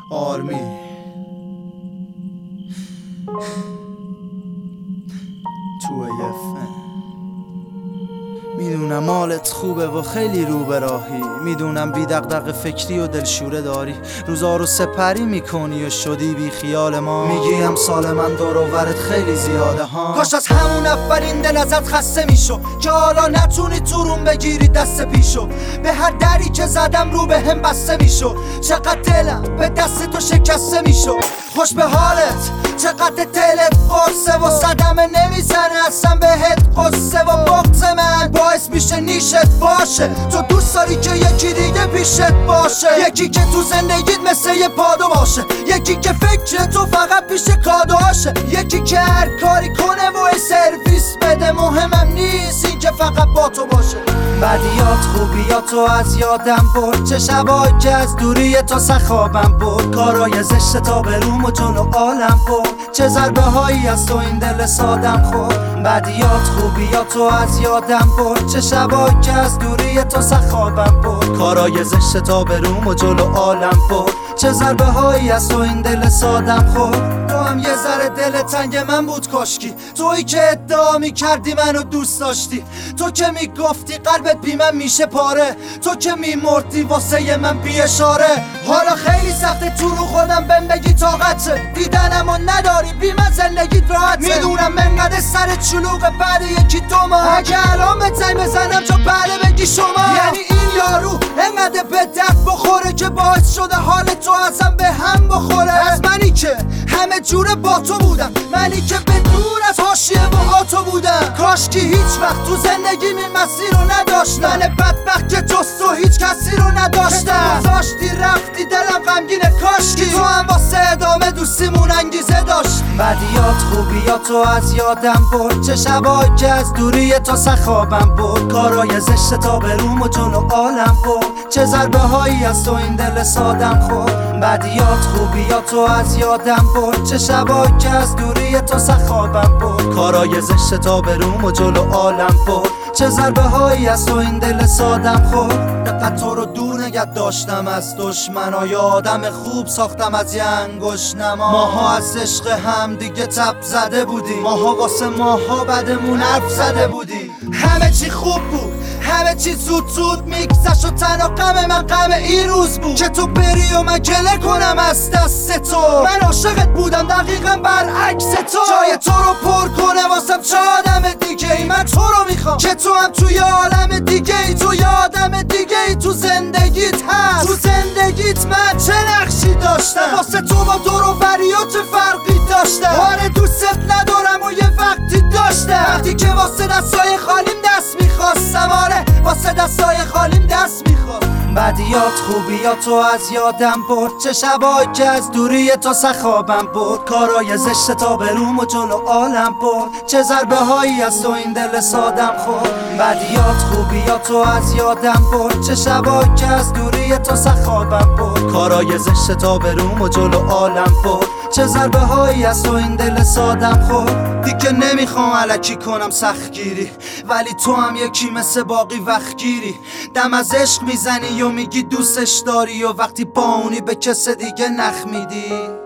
آرمی تو میدونم حالت خوبه و خیلی رو به راهی، میدونم بی دغدغه فکری و دلشوره داری، روزا رو سپری میکنی و شدی بی خیال ما. میگی امسال من دور و برت خیلی زیاده ها، کاش از همون اولین دل ازت خسته میشو که حالا نتونی تو روم بگیری دست پیشو. به هر دری که زدم رو به هم بسته میشو، چقدر دلم به دست تو شکسته میشو. خوش به حالت چقدر دلت قرصه و صدمه نمیزنه اصلا بهت قصه و بغض من باعث میشه نیشت باشه. تو دوست داری که یکی دیگه پیشت باشه، یکی که تو زندگیت مثل یه پادو باشه، یکی که فکر تو فقط پیش کادوهاشه، یکی که هر کاری کنه و سرویس بده. مهمم نیست این که فقط با تو باشه. بدیات خوبیاتو از یادم برد، چه شبایی که از دوری تو سخابم برد، کارای زشت تا به روم و جلو عالم برد، چه ضربه هایی از تو این دل سادم خورد. بدیات خوبیاتو از یادم برد، چه شبایی که از دوری تو سخابم برد، کارای زشت تا به روم و جلو عالم برد، چه ضربه هایی از تو این دل سادم خورد. تو هم یه ذره دل تنگ من بود کاشکی، تویی که ادعا میکردی منو دوست داشتی، تو که میگفتی قلبت بی من میشه پاره، تو که میمردی واسه من بی اشاره. حالا خیلی سخته تو رو خودم بهم بگی طاقته، دیدنمو نداری بی من زندگیت راحته. میدونم انقدر سرت شلوغه بعد یکی دو ماه، اگه الان به زنگ بزنم تو بله بگی شما. یعنی این یارو انقدر به درد بخوره که باعث شده حال تو ازم به هم بخوره. از منی که همه جوره با تو بودم، منی که به دور از حاشیه و تو بودم، کاش که هیچ وقت تو زندگی این مسیر رو نداشتم. من بدبخت که جز تو هیچ کسی رو نداشتم، گذاشتی رفتی دلم غمگینه، کاش که تو هم واسه ادامه دوستیمون انگیزه داشت. بدیات خوبیاتو از یادم برد، چه شبایی که از دوری تو سخابم برد، کارای زشت تا به روم و جلو عالم برد، چه ضربه هایی از تو این دل سادم خورد. بدیات خوبیاتو از یادم برد، چه شبایی که از دوری تو سخابم برد، کارای زشت تا به روم و جلو عالم برد، چه ضربه هایی از تو این دل سادم خورد. دقیقا تو رو دور نگه داشتم از دشمنا، یه آدم خوب ساختم از یه انگشت نما. ماها از عشق هم دیگه تب زده بودیم، ماها واسه ماها بدمون حرف زده بودیم. همه چی خوب بود، همه چی زود زود میگذشت و تنها غم من غم این روز بود که تو بری و من گله کنم از دست تو. من عاشقت بودم دقیقا برعکس تو، جای تو رو پر کنه واسم چه آدم دیگه ای. من تو رو میخوام که تو هم توی عالم دیگه ای، تو یه آدم دیگه ای تو زندگیت هست. تو زندگیت من چه نقشی داشتم، واسه تو با دور و بریات چه فرقی داشتم. آره دوستت ندارم و یه وقتی داشتم، وقتی که واسه دستای خالیم دست میخواستم، آره واسه دستای خالیم دست میخواست. بدیات خوبیاتو از یادم برد، چه شبایی که از دوری تو سخابم برد، کارای زشت تا به روم و جلو عالم برد، چه ضربه هایی از تو این دل سادم خورد. بدیات خوبیاتو از یادم برد، چه شبایی که از دوری تو سخابم برد، کارای زشت تا به روم و جلو عالم برد، چه ضربه هایی از تو این دل سادم خورد. دیگه نمیخوام الکی کنم سختگیری، ولی تو هم یکی مثل باقی وقتگیری، دم از عشق میزنی و میگی دوستش داری و وقتی با اونی به کس دیگه نخ میدی.